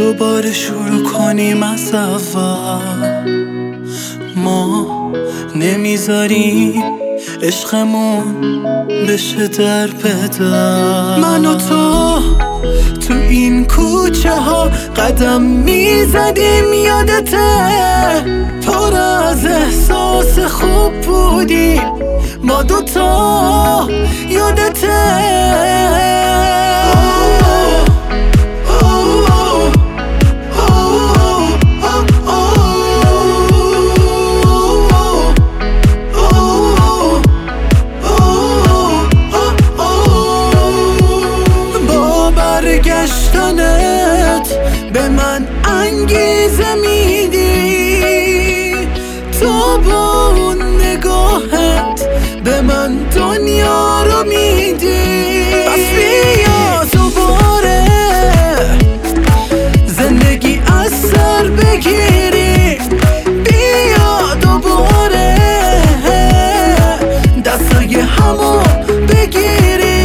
دوباره شروع کنیم از اول. ما نمیذاریم عشقمون بشه در بدر. من و تو این کوچه ها قدم میزدیم، یادته؟ پر از احساس خوب بودیم ما دوتا، یادته؟ برگشتنت به من انگیزه میدی، تو با اون نگاهت به من دنیا رو میدی. پس بیا دوباره زندگی از سر بگیری، بیا دوباره دستای همو بگیری.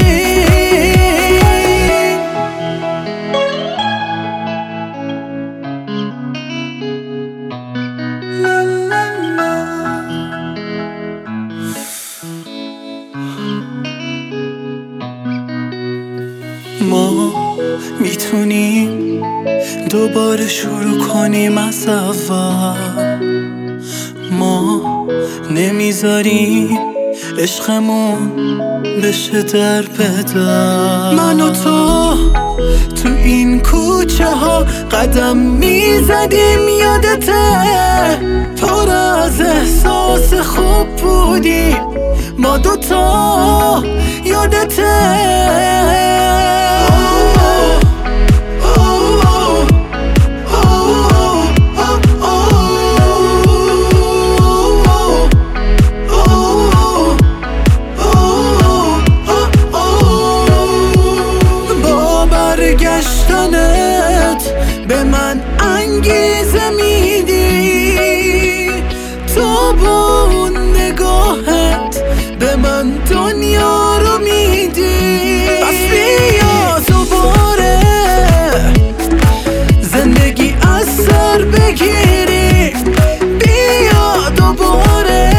ما میتونیم دوباره شروع کنیم از اول. ما نمیذاریم عشقمون بشه در بدر. من و تو این کوچه ها قدم میزدیم، یادته؟ پر از احساس خوب بودیم ما دوتا، یادته؟ برگشتنت به من انگیزه میدی، تو با اون نگاهت به من دنیا رو میدی. پس بیا دوباره زندگی از سر بگیری، بیا دوباره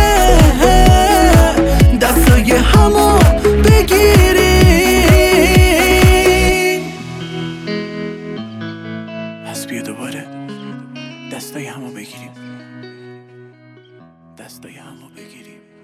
دستای همو بگیری. پس بیا دوباره دستای همو بگیریم، دستای همو بگیریم.